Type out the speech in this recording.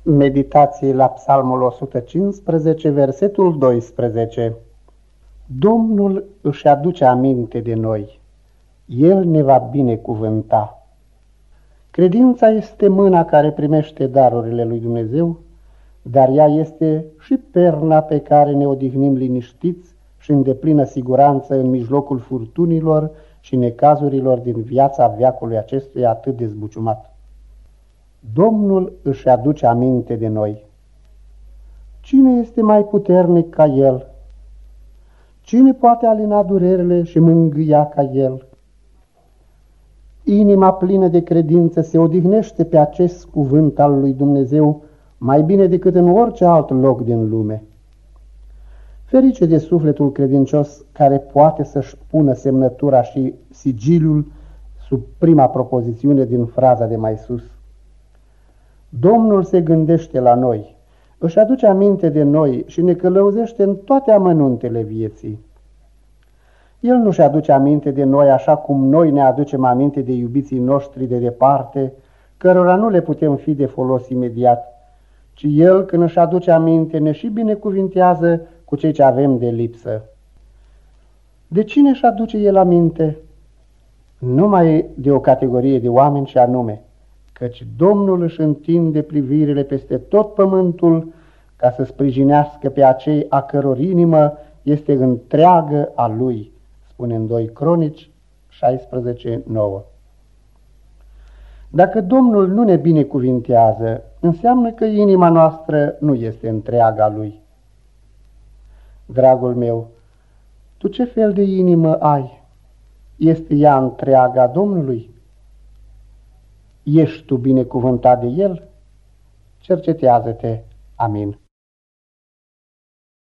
Meditații la Psalmul 115, versetul 12. Domnul își aduce aminte de noi. El ne va binecuvânta. Credința este mâna care primește darurile lui Dumnezeu, dar ea este și perna pe care ne odihnim liniștiți și în deplină siguranță în mijlocul furtunilor și necazurilor din viața veacului acestuia atât de zbuciumat. Domnul își aduce aminte de noi. Cine este mai puternic ca El? Cine poate alina durerile și mângâia ca El? Inima plină de credință se odihnește pe acest cuvânt al lui Dumnezeu mai bine decât în orice alt loc din lume. Ferice de sufletul credincios care poate să-și pună semnătura și sigiliul sub prima propozițiune din fraza de mai sus. Domnul se gândește la noi, își aduce aminte de noi și ne călăuzește în toate amănuntele vieții. El nu-și aduce aminte de noi așa cum noi ne aducem aminte de iubiții noștri de departe, cărora nu le putem fi de folos imediat, ci El, când își aduce aminte, ne și binecuvintează cu cei ce avem de lipsă. De cine își aduce El aminte? Numai de o categorie de oameni și anume, căci Domnul își întinde privirile peste tot pământul ca să sprijinească pe acei a căror inimă este întreagă a Lui, spune în 2 Cronici 16:9. Dacă Domnul nu ne binecuvintează, înseamnă că inima noastră nu este întreaga a Lui. Dragul meu, tu ce fel de inimă ai? Este ea întreaga a Domnului? Ești tu binecuvântat de El? Cercetează-te. Amin.